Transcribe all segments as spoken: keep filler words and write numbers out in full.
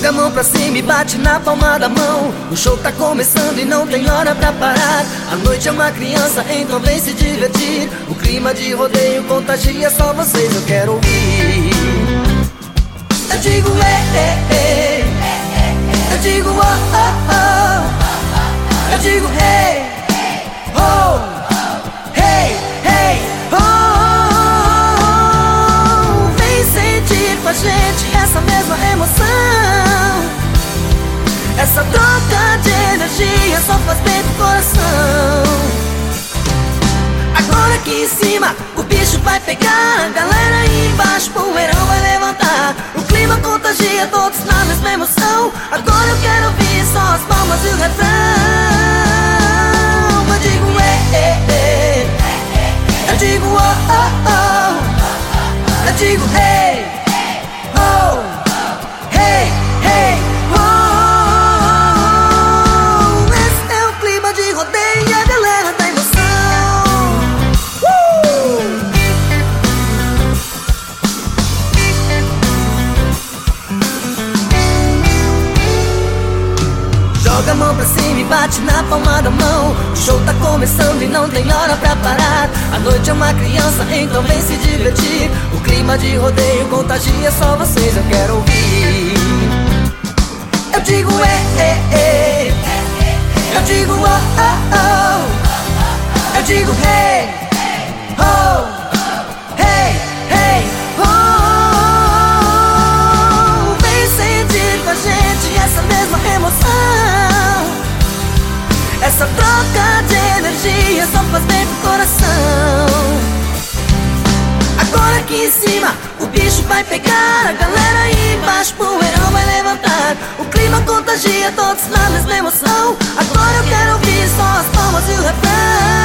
Joga a mão pra cima e bate na palma da mão. O show tá começando e não tem hora pra parar. A noite é uma criança, então vem se divertir. O clima de rodeio contagia, só vocês eu quero ouvir. Eu digo ei, ei, ei. Eu digo oh, oh, oh. Eu digo hey, oh, hey, hey, oh, oh. Vem sentir com a gente essa mesma emoção. Essa troca de energia só faz bem pro coração. Agora aqui em cima o bicho vai pegar. Galera aí embaixo, poeirão vai levantar. O clima contagia todos na mesma emoção. Agora eu quero ouvir só as palmas e o refrão. Eu digo ei, ei, ei. Eu digo oh, oh, oh. Eu digo hey, oh, hey, hey, oh. Esse é o clima de rodeio e a galera da emoção. uh! Joga a mão pra cima e bate na palma da mão. O show tá começando e não tem hora pra parar. A noite é uma criança, então vem se divertir. O clima de rodeio contagia, só vocês eu quero ouvir. Eu digo ei, ei, ei. Eu digo oh, oh, oh. Eu digo hey, oh, hey, hey, oh. Vem sentir com a gente essa mesma emoção. Essa troca de energia só faz bem pro coração. Agora aqui em cima o bicho vai pegar. A galera aí embaixo, poeirão vai levantar. O clima contagia todos na mesma emoção. Agora eu quero ouvir só as palmas e o refrão.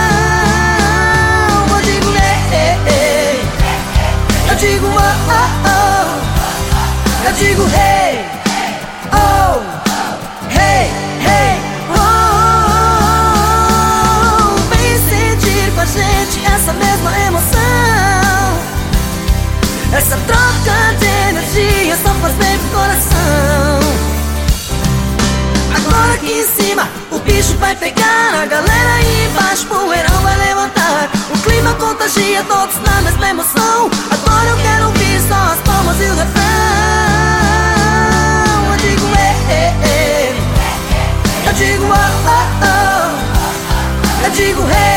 Eu digo ei, ei, ei. Eu digo oh, oh, oh. Eu digo hey, oh, hey, hey, oh. Vem sentir com a gente essa mesma emoção. Essa troca de energia só faz bem pro coração. Agora aqui em cima o bicho vai pegar. A galera aí embaixo, poeirão vai levantar. O clima contagia todos na mesma emoção. Agora eu quero ouvir só as palmas e o refrão. Eu digo ei, ei, ei. Eu digo oh, oh, oh. Eu digo hey,